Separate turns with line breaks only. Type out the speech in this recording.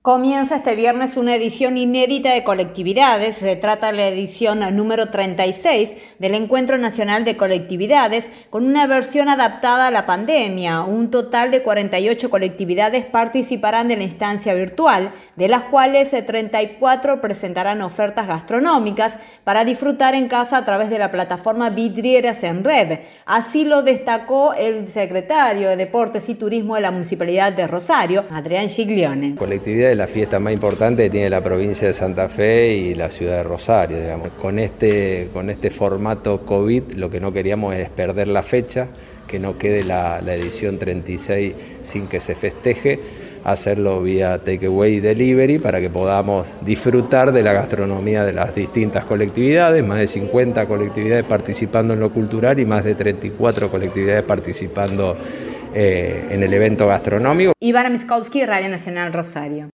Comienza este viernes una edición inédita de colectividades. Se trata de la edición número 36 del Encuentro Nacional de Colectividades, con una versión adaptada a la pandemia. Un total de 48 colectividades participarán de la instancia virtual, de las cuales 34 presentarán ofertas gastronómicas para disfrutar en casa a través de la plataforma Vidrieras en Red. Así lo destacó el secretario de Deportes y Turismo de la Municipalidad de Rosario, Adrián Giglione.
Colectividad es la fiesta más importante que tiene la provincia de Santa Fe y la ciudad de Rosario, digamos. Con este formato COVID lo que no queríamos es perder la fecha, que no quede la edición 36 sin que se festeje, hacerlo vía takeaway y delivery para que podamos disfrutar de la gastronomía de las distintas colectividades, más de 50 colectividades participando en lo cultural y más de 34 colectividades participando en el evento gastronómico.
Ivana Miskowski, Radio Nacional Rosario.